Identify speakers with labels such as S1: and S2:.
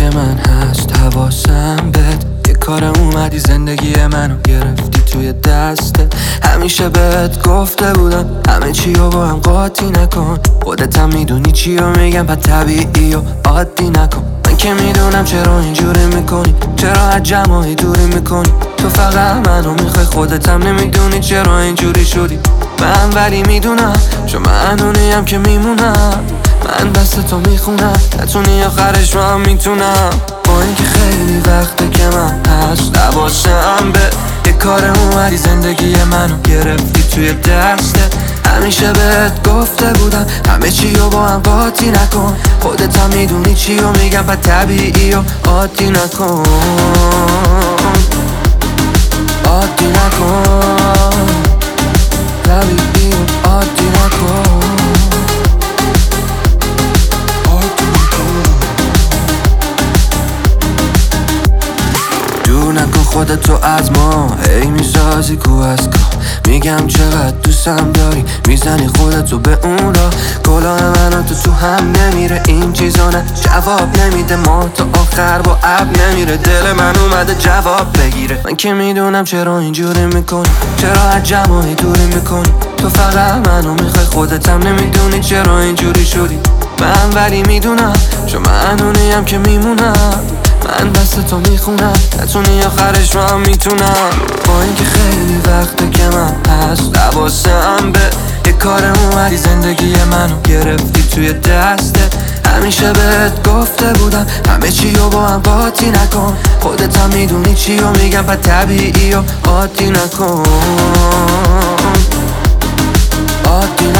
S1: که من هست حواسم بهت. یه کار اومدی زندگی منو گرفتی توی دستت. همیشه بهت گفته بودم همه چی رو با هم قاطی نکن. خودت هم میدونی چی رو میگم پس طبیعی و عادی نکن. من که میدونم چرا اینجوری میکنی، چرا از جمعی دوری میکنی. تو فقط منو میخوای، خودت هم نمیدونی چرا اینجوری شدی. من ولی میدونم چون من اونیم که میمونم. من دست تو میخونم نتونی آخرش من میتونم. با اینکه خیلی وقته که من هست حواسم به. یه کار اومدی زندگی منو گرفتی توی دستت. همیشه بهت گفته بودم همه چی رو با هم قاطی نکن. خودت هم میدونی چی رو میگم پس طبیعی و عادی نکن. عادی نکن، طبیعی و عادی نکن. دور نکن خودتو از ما، هی میسازی کو از کا. میگم چقدر دوستم داری، میزنی خودتو به اون را. کلاه من و تو هم نمیره، این چیزا نه جواب نمیده. ما تا آخر با اب نمیره، دل من اومده جواب بگیره. من که میدونم چرا اینجوری میکنی، چرا از جمعی دوری میکنی. تو فقط منو میخوای، خودت هم نمیدونی چرا اینجوری شدی. من ولی میدونم چون من اونیم که میمونم. من دست تو میخونم نتونی آخرش من میتونم. با اینکه خیلی وقته که من هست حواسم به. یه کار اومدی زندگی منو گرفتی توی دستت. همیشه بهت گفته بودم همه چی رو با هم قاطی نکن. خودت هم میدونی چی رو میگم پس طبیعی و عادی نکن. عادی